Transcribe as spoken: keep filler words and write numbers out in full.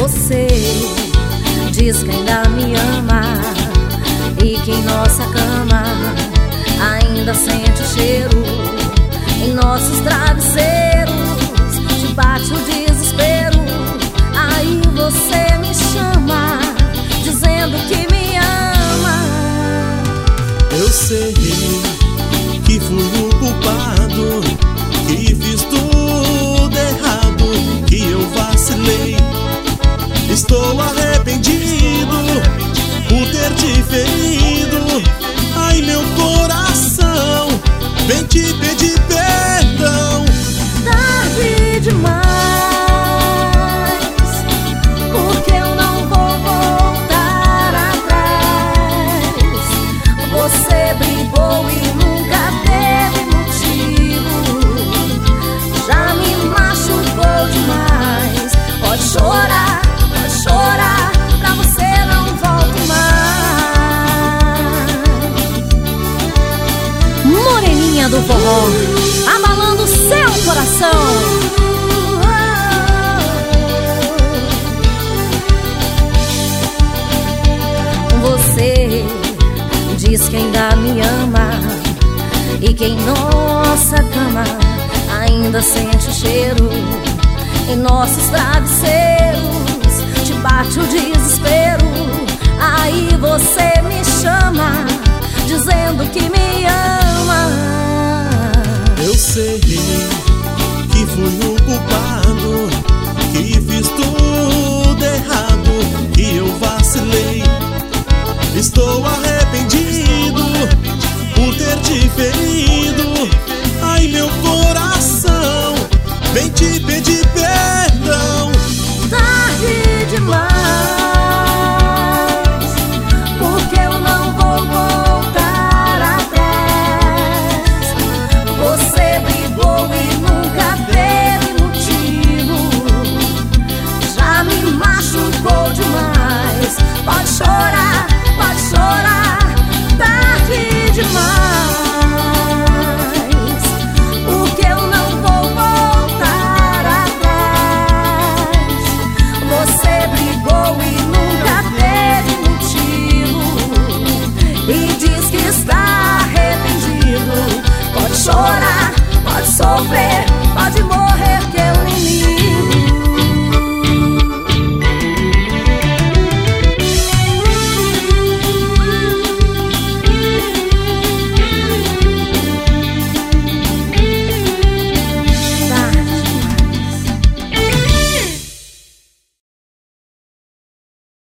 Você diz que ainda me ama e que em nossa cama ainda sente o cheiro. Em nossos travesseiros te bate o desespero. Aí você me chama dizendo que me ama. Eu sei que fui o culpado, que fiz tudo errado, que eu vacilei. Estou arrependido por ter te ferido. Ai, meu coração, vem te pedir perdão. Tarde demais, porque eu não vou voltar atrás. Você brigou e nunca teve motivo. Já me machucou demais. Pode chorar, pode chorar, pra você não volto mais. Moreninha do forró, abalando seu coração. Você diz que ainda me ama e que em nossa cama ainda sente o cheiro. Em nossos travesseiros